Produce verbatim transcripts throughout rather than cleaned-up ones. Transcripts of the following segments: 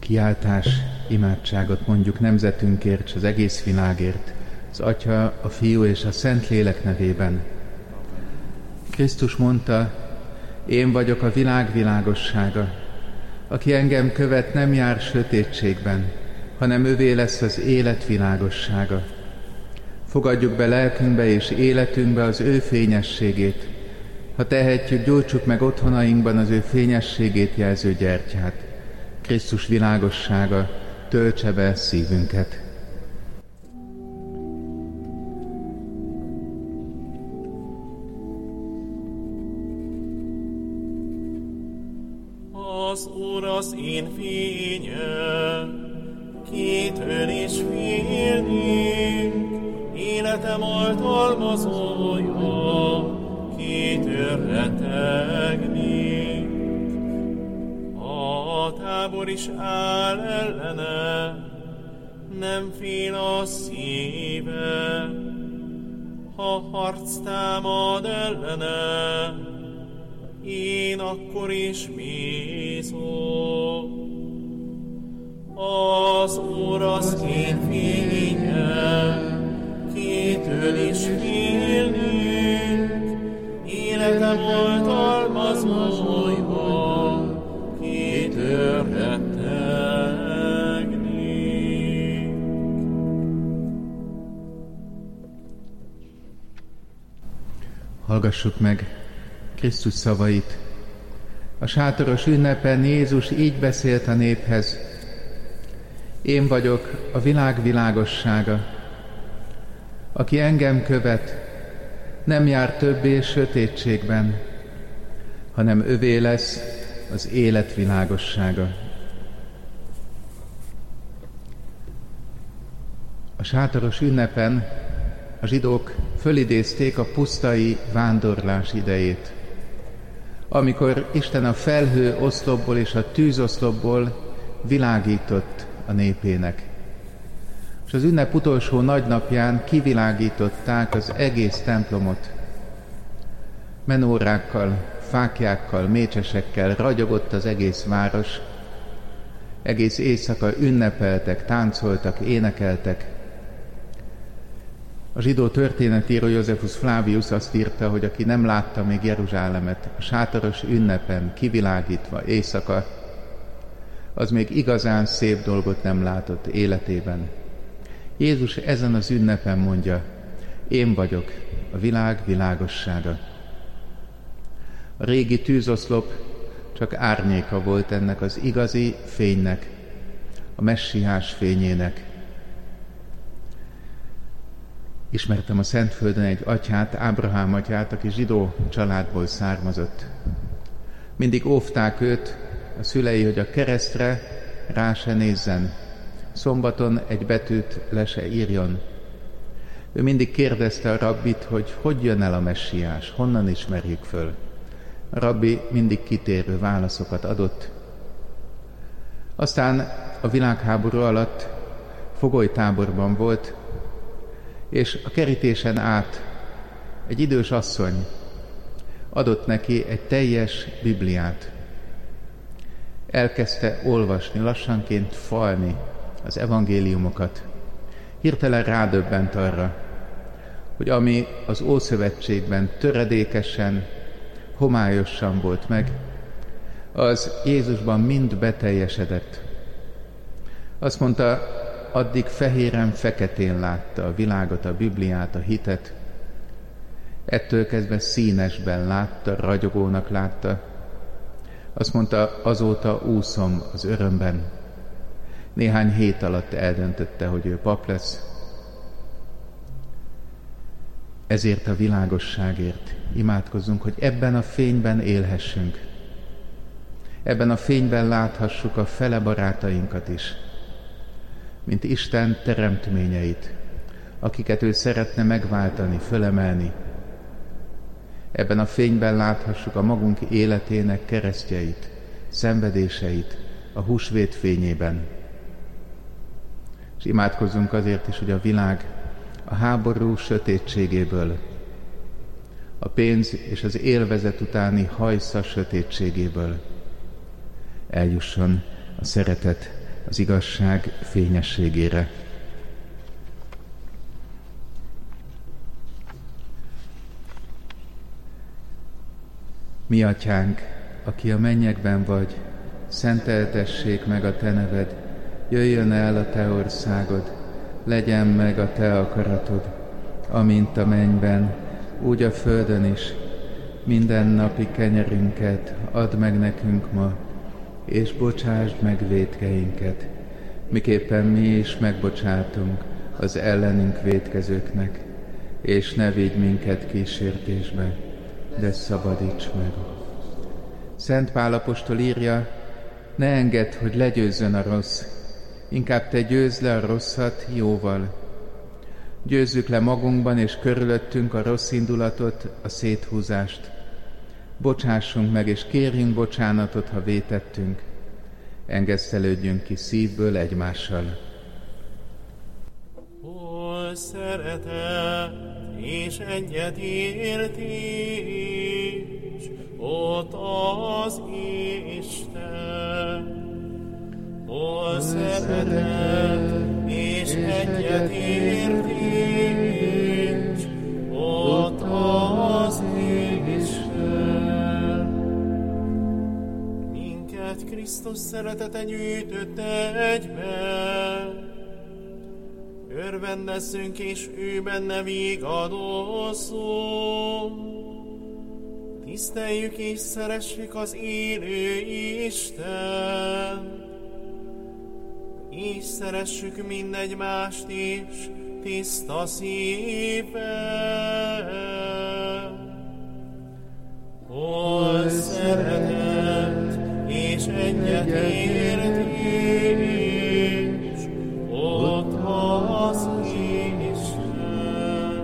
Kiáltás, imádságot mondjuk nemzetünkért és az egész világért, az Atya, a Fiú és a Szentlélek nevében. Krisztus mondta, én vagyok a világ világossága. Aki engem követ, nem jár sötétségben, hanem övé lesz az élet világossága. Fogadjuk be lelkünkbe és életünkbe az ő fényességét. Ha tehetjük, gyújtsuk meg otthonainkban az ő fényességét jelző gyertyát. Krisztus világossága töltse be szívünket. Az Úr az én fényem, kitől is félnék, életem oltalmazója, kitől rettegnék. A tábor is áll ellene, nem fél a szíve, ha harc támad ellene, én akkor is bízom. Az Úr az én fényem, kitől is félnék, életem oltalmazója, kitől rettegnék. Hallgassuk meg Krisztus szavait. A sátoros ünnepen Jézus így beszélt a néphez. Én vagyok a világ világossága. Aki engem követ, nem jár többé sötétségben, hanem övé lesz az élet világossága. A sátoros ünnepen a zsidók fölidézték a pusztai vándorlás idejét, amikor Isten a felhő oszlopból és a tűzoszlopból világított a népének. És az ünnep utolsó nagy napján kivilágították az egész templomot. Menórákkal, fáklyákkal, mécsesekkel ragyogott az egész város. Egész éjszaka ünnepeltek, táncoltak, énekeltek. A zsidó történetíró Josephus Flavius azt írta, hogy aki nem látta még Jeruzsálemet a sátoros ünnepen kivilágítva éjszaka, az még igazán szép dolgot nem látott életében. Jézus ezen az ünnepen mondja, én vagyok a világ világossága. A régi tűzoszlop csak árnyéka volt ennek az igazi fénynek, a messiás fényének. Ismertem a Szentföldön egy atyát, Ábrahám atyát, aki zsidó családból származott. Mindig óvták őt a szülei, hogy a keresztre rá se nézzen, szombaton egy betűt le se írjon. Ő mindig kérdezte a rabbit, hogy hogy jön el a messiás, honnan ismerjük föl. A rabbi mindig kitérő válaszokat adott. Aztán a világháború alatt fogolytáborban volt, és a kerítésen át egy idős asszony adott neki egy teljes Bibliát. Elkezdte olvasni, lassanként falni az evangéliumokat. Hirtelen rádöbbent arra, hogy ami az Ószövetségben töredékesen, homályosan volt meg, az Jézusban mind beteljesedett. Azt mondta, addig fehéren, feketén látta a világot, a Bibliát, a hitet. Ettől kezdve színesben látta, ragyogónak látta. Azt mondta, azóta úszom az örömben. Néhány hét alatt eldöntötte, hogy ő pap lesz. Ezért a világosságért imádkozzunk, hogy ebben a fényben élhessünk. Ebben a fényben láthassuk a fele barátainkat is, mint Isten teremtményeit, akiket ő szeretne megváltani, fölemelni. Ebben a fényben láthassuk a magunk életének keresztjeit, szenvedéseit a húsvét fényében. És imádkozzunk azért is, hogy a világ a háború sötétségéből, a pénz és az élvezet utáni hajsza sötétségéből eljusson a szeretet, az igazság fényességére. Mi atyánk, aki a mennyekben vagy, szenteltessék meg a te neved, jöjjön el a te országod, legyen meg a te akaratod, amint a mennyben, úgy a földön is. Mindennapi kenyerünket add meg nekünk ma, és bocsásd meg vétkeinket, miképpen mi is megbocsátunk az ellenünk vétkezőknek, és ne vigy minket kísértésbe, de szabadíts meg. Szent Pál apostol írja, ne engedd, hogy legyőzzön a rossz, inkább te győzd le a rosszat jóval. Győzzük le magunkban és körülöttünk a rossz indulatot, a széthúzást. Bocsássunk meg és kérjünk bocsánatot, ha vétettünk. Engesztelődjünk ki szívből egymással. Hol szeretet és egyetértés, ott az Isten. Hol szeretet és egyetértés, ott az Isten. Minket Krisztus szeretete gyűjtött egybe, örvendezzünk és ő benne vigadozzunk. Tiszteljük és szeressük az élő Isten, és szeressük mindegymást is tiszta szívvel. Hol szeretet és egyetértés, ott az Isten.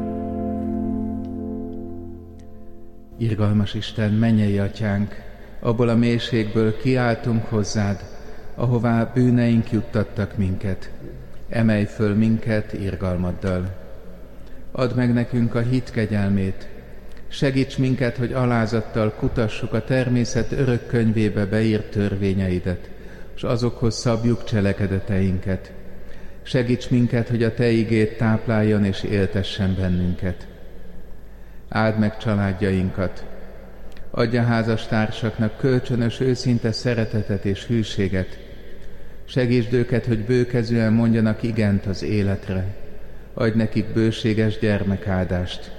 Irgalmas Isten, mennyei atyánk, abból a mélységből kiáltunk hozzád, ahová bűneink juttattak minket. Emelj föl minket irgalmaddal. Add meg nekünk a hit kegyelmét. Segíts minket, hogy alázattal kutassuk a természet örök könyvébe beírt törvényeidet, és azokhoz szabjuk cselekedeteinket. Segíts minket, hogy a te igéd tápláljon és éltessen bennünket. Áld meg családjainkat. Adj a házastársaknak kölcsönös őszinte szeretetet és hűséget. Segítsd őket, hogy bőkezűen mondjanak igent az életre. Adj nekik bőséges gyermekáldást.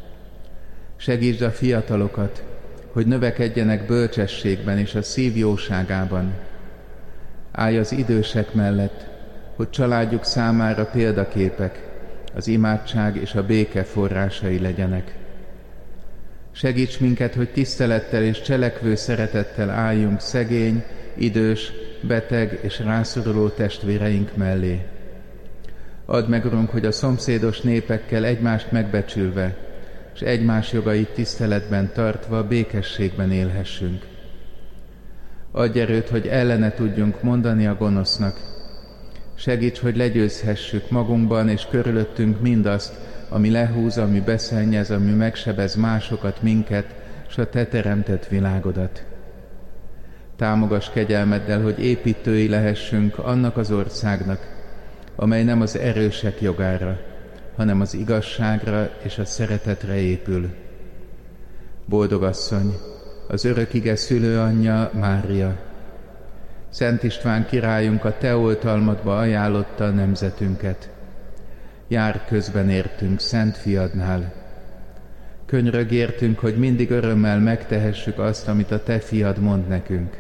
Segítsd a fiatalokat, hogy növekedjenek bölcsességben és a szív jóságában. Állj az idősek mellett, hogy családjuk számára példaképek, az imádság és a béke forrásai legyenek. Segíts minket, hogy tisztelettel és cselekvő szeretettel álljunk szegény, idős, beteg és rászoruló testvéreink mellé. Add meg, Urunk, hogy a szomszédos népekkel egymást megbecsülve, és egymás jogait tiszteletben tartva békességben élhessünk. Adj erőt, hogy ellene tudjunk mondani a gonosznak. Segíts, hogy legyőzhessük magunkban és körülöttünk mindazt, ami lehúz, ami beszennyez, ami megsebez másokat, minket, s a te teremtett világodat. Támogass kegyelmeddel, hogy építői lehessünk annak az országnak, amely nem az erősek jogára, hanem az igazságra és a szeretetre épül. Boldog asszony, az örök ige szülőanyja Mária, Szent István királyunk a te oltalmadba ajánlotta a nemzetünket. Jár közben értünk Szent Fiadnál. Könyörög értünk, hogy mindig örömmel megtehessük azt, amit a te fiad mond nekünk.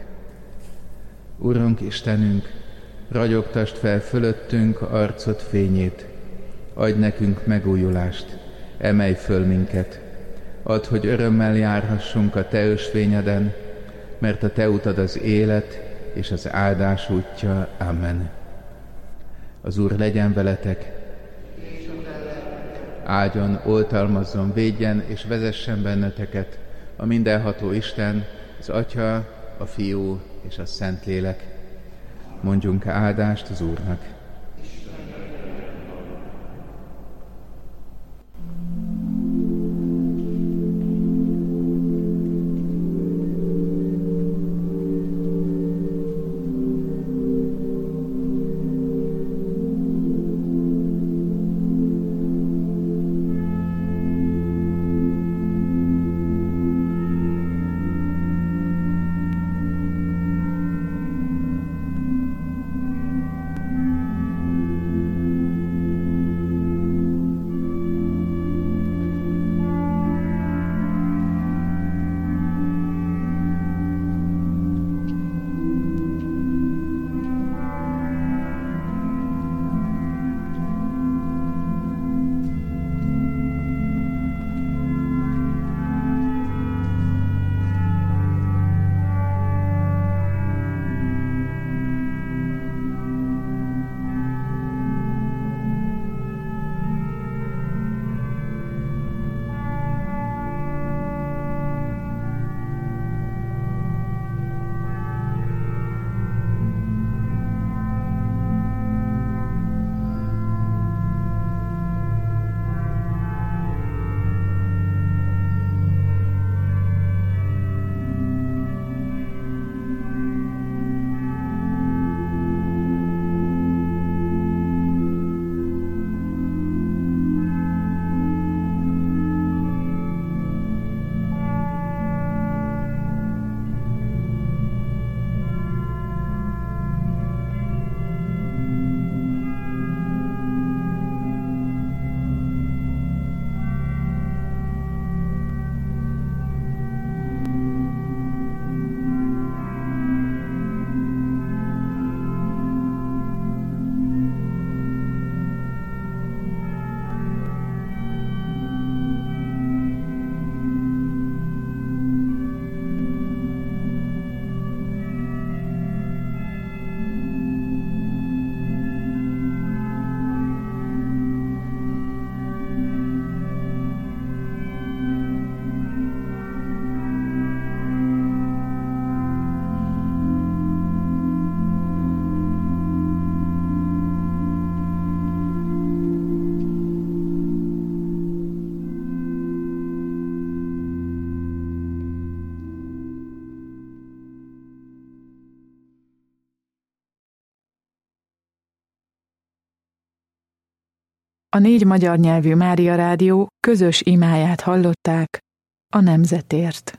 Urunk Istenünk, ragyogtasd fel fölöttünk arcod fényét, adj nekünk megújulást, emelj föl minket, add, hogy örömmel járhassunk a te ösvényeden, mert a te utad az élet és az áldás útja. Amen. Az Úr legyen veletek, áldjon, oltalmazzon, védjen és vezessen benneteket a mindenható Isten, az Atya, a Fiú és a Szentlélek. Mondjunk áldást az Úrnak. A négy magyar nyelvű Mária Rádió közös imáját hallották a nemzetért.